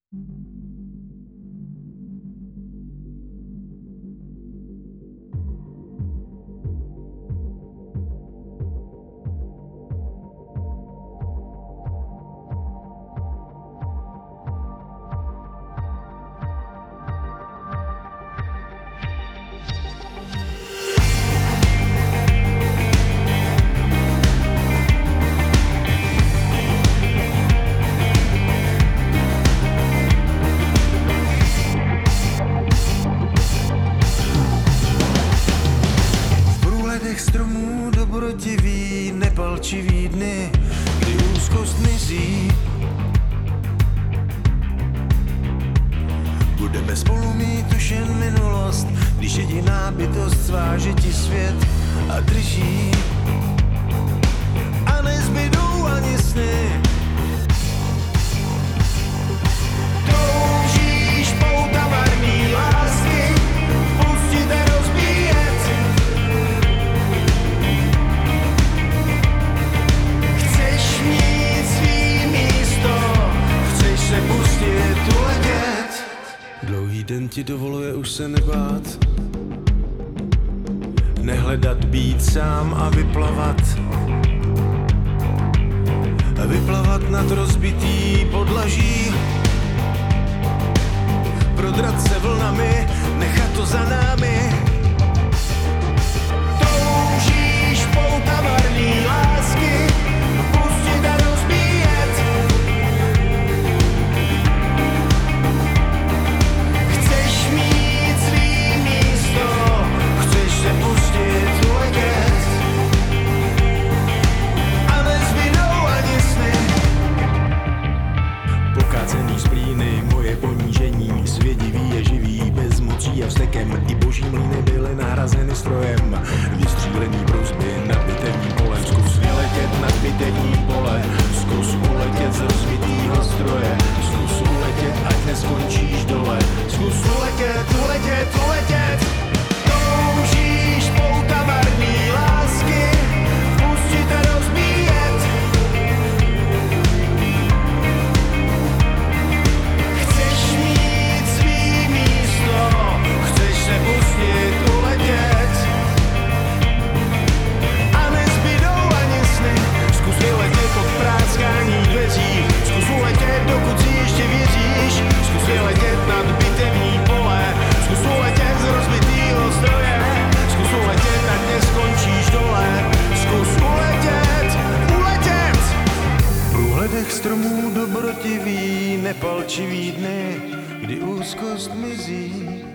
Stromů dobrotivý, nepalčivý dny, kdy úzkost mizí. Budeme spolu mít už jen minulost, když jediná bytost sváže ti svět a drží. A nezbydou ani sny. Toužíš pouta marný lásky, pustit a rozbíjet. Se pustit, uletět. Dlouhý den ti dovoluje už se nebát, nehledat, být sám a vyplavat. A vyplavat nad rozbitý podlaží, prodrat se vlnami, nechat to za námi. Toužíš pouta marný lásky, pustit a rozbíjet. Se pustit, uletět. A nezbydou ani sny. Pokácený splíny, moje ponížení, svědivý je živý, bez mocí a vztekem. I boží mlýny byly nahrazeny strojem. Vystřílený prosby nad bitevním polem. Zkus vyletět nad bitevní pole. Zkus uletět z rozbitýho stroje. Zkus uletět, ať neskončíš dole. Zkus uletět, uletět, uletět. Toužíš pouta marný lásky, pustit a rozbíjet. Chceš mít svý místo, chceš se pustit, uletět. A nezbydou ani sny, zkus vyletět od práskání dveří. Zkus uletět, dokud si ještě věříš. Zkus vyletět nad bitevní pole. Zkus uletět z rozbitýho stroje. Zkus uletět, ať neskončíš dole. Zkus uletět, uletět. V průhledech stromů dobrotivý, nepalčivý dny, kdy úzkost mizí.